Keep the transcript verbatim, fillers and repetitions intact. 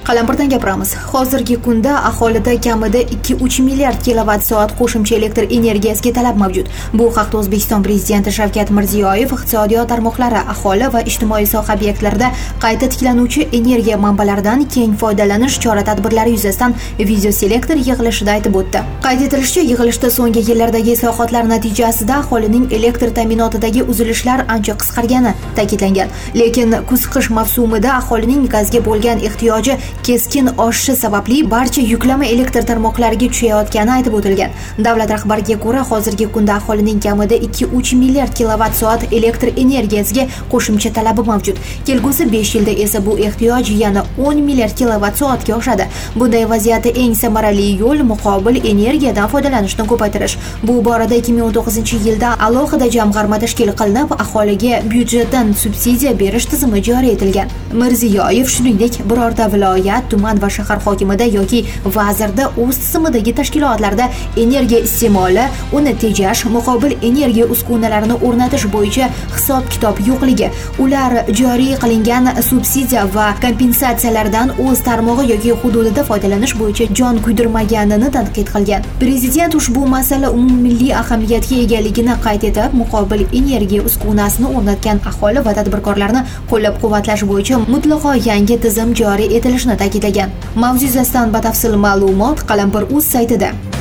Qalampirdan gapiramiz. Hozirgi kunda aholida kamida ikki uch milliard kilovatt soat qo'shimcha elektr energiyasiga talab mavjud. Bu haqda O'zbekiston Prezidenti Shavkat Mirziyoyev iqtisodiyot tarmoqlari, aholi va ijtimoiy soha obyektlarida qayta tiklanuvchi energiya manbalaridan keng foydalanish chora-tadbirlari yuzasidan video selektor yig'ilishida aytib o'tdi. Qayd etilishicha, yig'ilishda so'nggi yillardagi islohotlar natijasida aholining elektr ta'minotidagi uzilishlar ancha qisqargani ta'kidlangan. Lekin kuz-qish mavsumida aholining gazga bo'lgan ehtiyoji keskin oshishi sababli barcha yuklama elektr tarmoqlariga tushayotgani aytib o'tilgan. Davlat rahbariga ko'ra, hozirgi kunda aholining kamida ikki uch milliard kilovatt soat elektr energiyasiga qo'shimcha talabi mavjud. Kelgusi besh yilda esa bu ehtiyoj yana o'n milliard kilovatt soatga oshadi. Bunday vaziyatda eng samarali yo'l muqobil energiyadan foydalanishni ko'paytirish. Bu borada ikki ming o'n to'qqizinchi yilda alohida jamg'arma tashkil qilinib, aholiga byudjetdan subsidiya berish tizimi joriy etilgan. Mirziyoyev shuningdek, birorta viloyat, tuman va shahar hokimida yoki vazirda o'z tizimidagi tashkilotlarda energiya iste'moli, uni tejash, muqobil energiya uskunalarini o'rnatish bo'yicha hisob-kitob yo'qligi, ular joriy qilingan subsidiya va kompensatsiyalardan o'z tarmog'i yoki hududida foydalanish bo'yicha jon kuydirmaganini tanqid qilgan. Prezident ushbu masala umummilliy ahamiyatga egaligini qayd etib, muqobil energiya uskunasini o'rnatgan aholi va tadbirkorlarni qo'llab-quvvatlash bo'yicha mutlaqo yangi tizim joriy etilishini ta'kidlagan. Mavzu yuzasidan batafsil ma'lumot Qalampir.uz saytida.